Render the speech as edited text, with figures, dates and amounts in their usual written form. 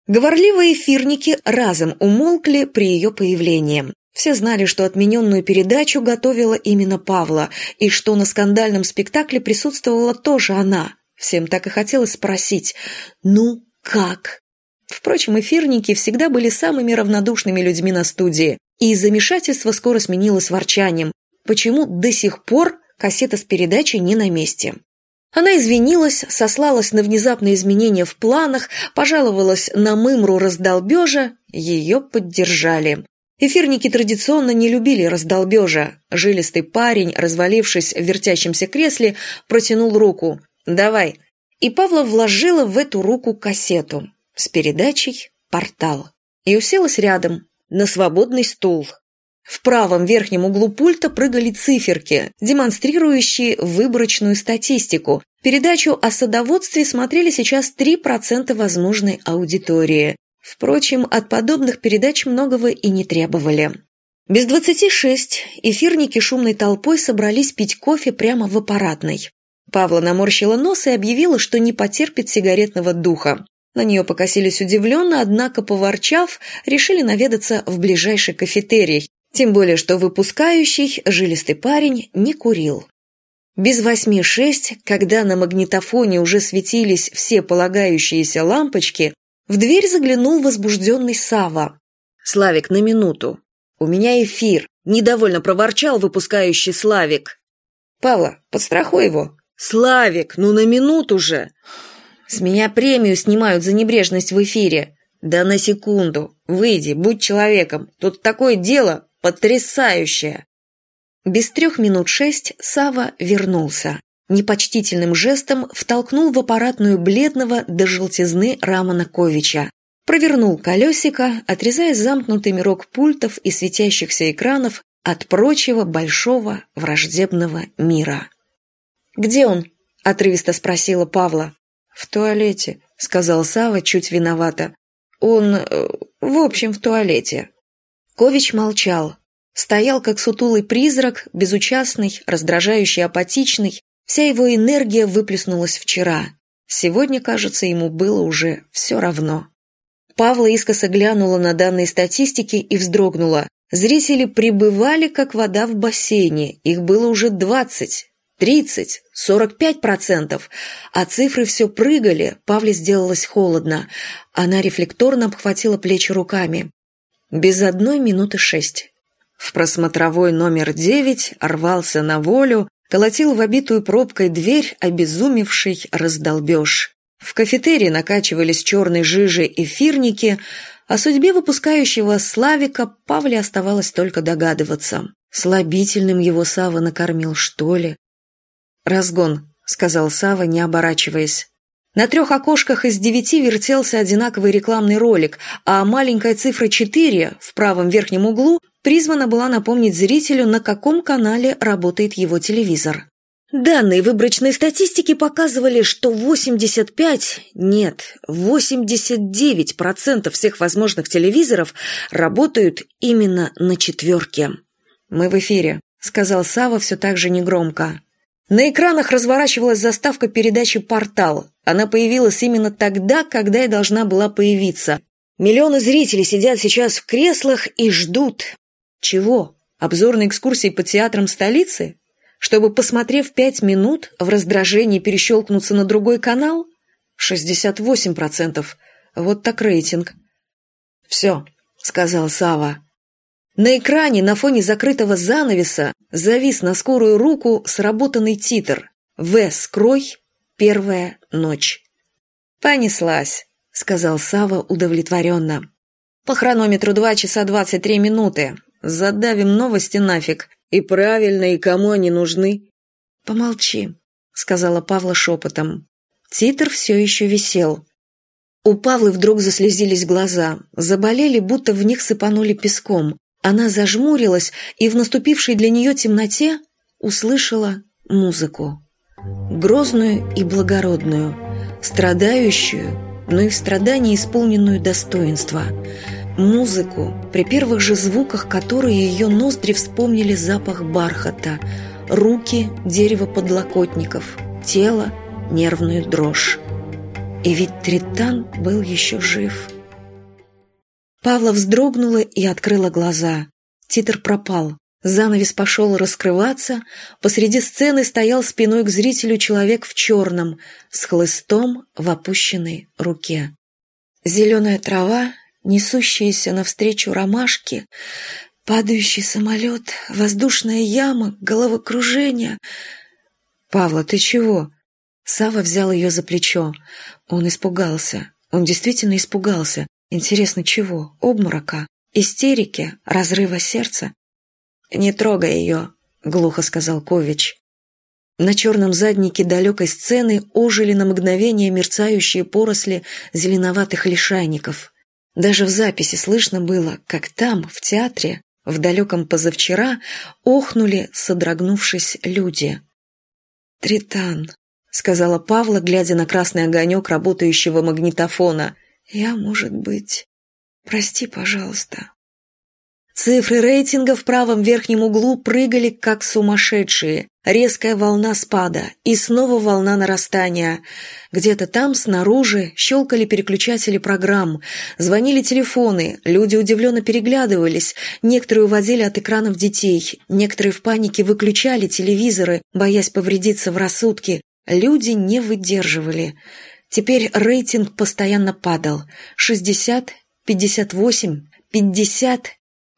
Говорливые эфирники разом умолкли при ее появлении. Все знали, что отмененную передачу готовила именно Павла, и что на скандальном спектакле присутствовала тоже она. Всем так и хотелось спросить «Ну, как?». Впрочем, эфирники всегда были самыми равнодушными людьми на студии, и замешательство скоро сменилось ворчанием. Почему до сих пор кассета с передачей не на месте? Она извинилась, сослалась на внезапные изменения в планах, пожаловалась на мымру раздолбежа, ее поддержали. Эфирники традиционно не любили раздолбежа. Жилистый парень, развалившись в вертящемся кресле, протянул руку. «Давай». И Павла вложила в эту руку кассету с передачей «Портал» и уселась рядом, на свободный стул. В правом верхнем углу пульта прыгали циферки, демонстрирующие выборочную статистику. Передачу о садоводстве смотрели сейчас 3% возможной аудитории. Впрочем, от подобных передач многого и не требовали. Без 26 эфирники шумной толпой собрались пить кофе прямо в аппаратной. Павла наморщила нос и объявила, что не потерпит сигаретного духа. На нее покосились удивленно, однако, поворчав, решили наведаться в ближайший кафетерий. Тем более, что выпускающий, жилистый парень, не курил. Без 8:06, когда на магнитофоне уже светились все полагающиеся лампочки, в дверь заглянул возбужденный Сава. «Славик, на минуту. У меня эфир», – недовольно проворчал выпускающий Славик. «Павла, подстрахуй его». «Славик, ну на минуту же!» «С меня премию снимают за небрежность в эфире». «Да на секунду. Выйди, будь человеком. Тут такое дело потрясающее». Без 6:03 Сава вернулся. Непочтительным жестом втолкнул в аппаратную бледного до желтизны Рамона Ковича. Провернул колесико, отрезая замкнутый рог пультов и светящихся экранов от прочего большого враждебного мира. «Где он?» – отрывисто спросила Павла. «В туалете», – сказал Сава чуть виновато. «Он, в общем, в туалете». Кович молчал. Стоял, как сутулый призрак, безучастный, раздражающий, апатичный. Вся его энергия выплеснулась вчера. Сегодня, кажется, ему было уже все равно. Павла искоса глянула на данные статистики и вздрогнула. Зрители прибывали, как вода в бассейне. Их было уже 20, 30, 45%. А цифры все прыгали. Павле сделалось холодно. Она рефлекторно обхватила плечи руками. Без 1:06. В просмотровой номер 9 рвался на волю, колотил в обитую пробкой дверь обезумевший раздолбеж. В кафетерии накачивались черной жижей эфирники, о судьбе выпускающего Славика Павле оставалось только догадываться. Слабительным его Сава накормил, что ли? «Разгон», — сказал Сава, не оборачиваясь. На 3 окошках из 9 вертелся одинаковый рекламный ролик, а маленькая цифра 4 в правом верхнем углу призвана была напомнить зрителю, на каком канале работает его телевизор. Данные выборочной статистики показывали, что 89% всех возможных телевизоров работают именно на 4. «Мы в эфире», — сказал Сава все так же негромко. На экранах разворачивалась заставка передачи «Портал». Она появилась именно тогда, когда и должна была появиться. Миллионы зрителей сидят сейчас в креслах и ждут. Чего? Обзорной экскурсии по театрам столицы? Чтобы, посмотрев 5 минут, в раздражении перещелкнуться на другой канал? 68%. Вот так рейтинг. «Все», — сказал Сава. На экране на фоне закрытого занавеса завис на скорую руку сработанный титр «В. Скрой. Первая ночь». «Понеслась», — сказал Сава удовлетворенно. «По хронометру 2 часа 23 минуты. Задавим новости нафиг. И правильно, и кому они нужны?» «Помолчи», — сказала Павла шепотом. Титр все еще висел. У Павлы вдруг заслезились глаза, заболели, будто в них сыпанули песком. Она зажмурилась и в наступившей для нее темноте услышала музыку. Грозную и благородную, страдающую, но и в страдании исполненную достоинства. Музыку, при первых же звуках которой ее ноздри вспомнили запах бархата, руки – дерево подлокотников, тело – нервную дрожь. И ведь Тритан был еще жив. Павла вздрогнула и открыла глаза. Титр пропал. Занавес пошел раскрываться. Посреди сцены стоял спиной к зрителю человек в черном, с хлыстом в опущенной руке. Зеленая трава, несущиеся навстречу ромашки, падающий самолет, воздушная яма, головокружение. «Павла, ты чего?» Сава взял ее за плечо. Он испугался. Он действительно испугался. Интересно, чего? Обморока? Истерики? Разрыва сердца? «Не трогай ее», — глухо сказал Кович. На черном заднике далекой сцены ожили на мгновение мерцающие поросли зеленоватых лишайников. Даже в записи слышно было, как там, в театре, в далеком позавчера, охнули, содрогнувшись, люди. «Тритан», — сказала Павла, глядя на красный огонек работающего магнитофона. «Я, может быть... Прости, пожалуйста». Цифры рейтинга в правом верхнем углу прыгали, как сумасшедшие. Резкая волна спада и снова волна нарастания. Где-то там, снаружи, щелкали переключатели программ, звонили телефоны, люди удивленно переглядывались, некоторые уводили от экранов детей, некоторые в панике выключали телевизоры, боясь повредиться в рассудке. Люди не выдерживали. Теперь рейтинг постоянно падал. 60, 58, 50...